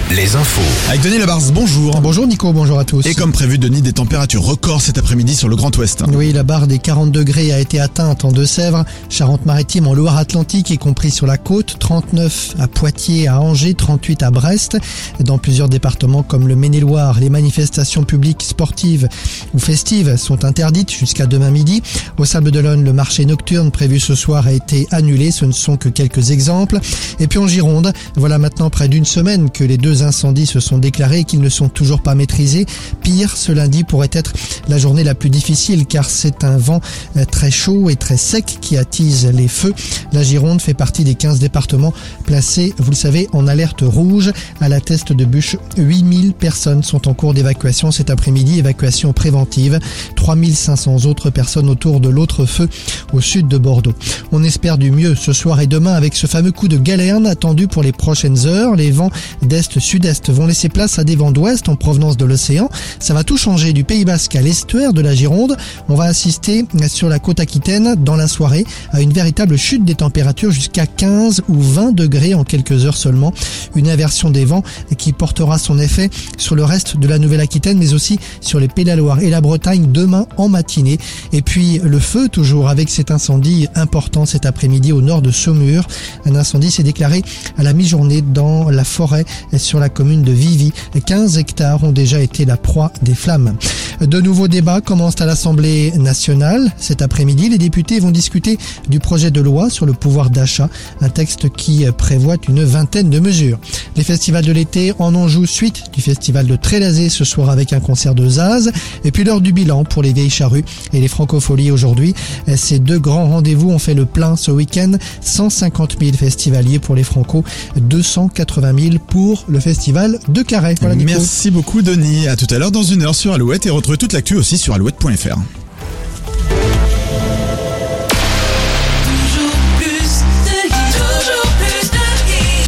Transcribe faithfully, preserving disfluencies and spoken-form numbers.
les infos. Avec Denis Labarze, bonjour. Bonjour Nico, bonjour à tous. Et comme prévu, Denis, des températures records cet après-midi sur le Grand Ouest. Oui, la barre des quarante degrés a été atteinte en Deux-Sèvres, Charente-Maritime, en Loire-Atlantique, y compris sur la côte, trente-neuf à Poitiers, à Angers, trente-huit à Brest. Dans plusieurs départements comme le Maine-et-Loire, les manifestations publiques, sportives ou festives sont interdites jusqu'à demain midi. Au Sables-d'Olonne, le marché nocturne prévu ce soir a été annulé. Ce ne sont que quelques exemples. Et puis en Gironde, voilà maintenant près d'une semaine que les deux incendies se sont déclarés et qu'ils ne sont toujours pas maîtrisés. Pire, ce lundi pourrait être la journée la plus difficile car c'est un vent très chaud et très sec qui attise les feux. La Gironde fait partie des quinze départements placés, vous le savez, en alerte rouge. À la Teste de Buch, huit mille personnes sont en cours d'évacuation cet après-midi, évacuation préventive. trois mille cinq cents autres personnes autour de l'autre feu au sud de Bordeaux. On espère du mieux ce soir et demain avec ce fameux coup de galerne attendu pour les prochaines heures. Les vents d'est-sud-est vont laisser place à des vents d'ouest en provenance de l'océan. Ça va tout changer du Pays Basque à l'estuaire de la Gironde. On va assister sur la côte aquitaine dans la soirée à une véritable chute des températures jusqu'à quinze ou vingt degrés en quelques heures seulement. Une inversion des vents qui portera son effet sur le reste de la Nouvelle-Aquitaine mais aussi sur les Pays de la Loire et la Bretagne demain en matinée. Et puis le feu toujours avec cet incendie important cet après-midi au nord de Saumur. Un incendie s'est déclaré à la mi-journée dans la forêt sur la commune de Vivy. quinze hectares ont déjà été la proie des flammes. De nouveaux débats commencent à l'Assemblée nationale. Cet après-midi, les députés vont discuter du projet de loi sur le pouvoir d'achat, un texte qui prévoit une vingtaine de mesures. Les festivals de l'été en Anjou, suite du festival de Trélazé ce soir avec un concert de Zaz. Et puis l'heure du bilan pour les Vieilles Charrues et les Francopholies aujourd'hui. Ces deux grands rendez-vous ont fait le plein ce week-end. cent cinquante mille festivaliers pour les Franco, deux cent quatre-vingt mille pour le festival de Carhaix. Voilà, Nico. Merci beaucoup Denis. À tout à l'heure dans une heure sur Alouette et retrouvez toute l'actu aussi sur alouette point f r.